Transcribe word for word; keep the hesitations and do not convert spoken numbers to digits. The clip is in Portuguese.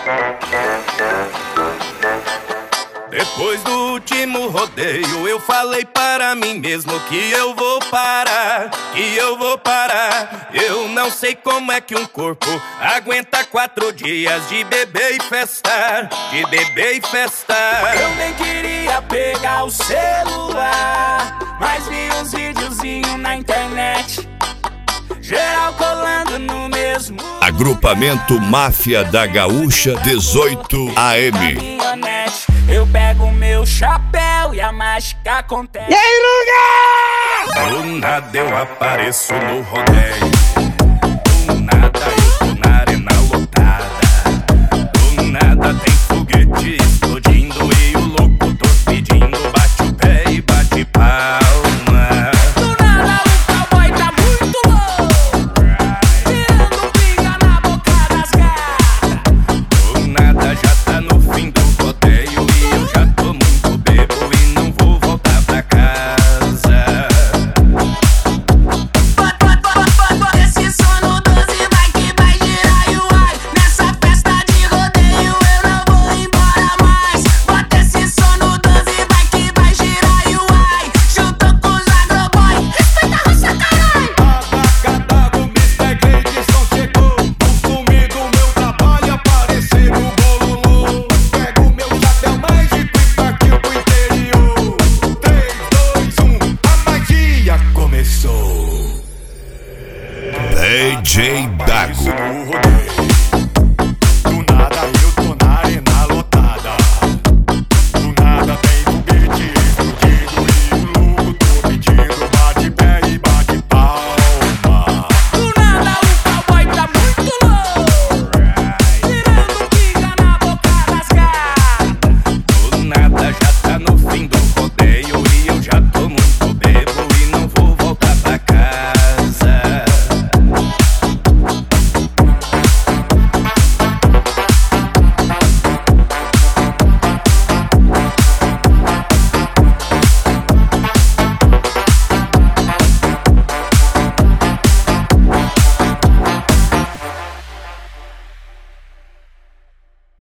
Depois do último rodeio eu falei para mim mesmo que eu vou parar, que eu vou parar. Eu não sei como é que um corpo aguenta quatro dias de beber e festar, de beber e festar. Eu nem queria pegar o celular, mas vi uns videozinhos na internet, geral colando no mesmo Agrupamento Máfia da Gaúcha dezoito A M. Eu pego meu chapéu e a mágica acontece. E aí, Luga? Do nada eu apareço no rodeio, do nada eu tô na arena lotada, do nada tem foguete explodindo e o locutor pedindo bate o pé e bate palma. Do nada o cowboy tá muito louco, tirando pinga na boca das gatas. Do nada já tá no fim do rodeio e eu já tô muito bebo e não vou voltar pra casa. Bota esse som no doze, vai que vai girar e uai. Nessa festa de rodeio eu não vou embora mais. Bota esse som no doze, vai que vai girar e uai. Junto com os agroboy, respeita a roça, caralho. Abracadabra, o mister Gleidson chegou. Consumindo o meu trabalho, aparecer no bololô. Pego meu chapéu mágico e partiu pro interior. três, dois, um, a magia começou. D J Dago. No rodeio.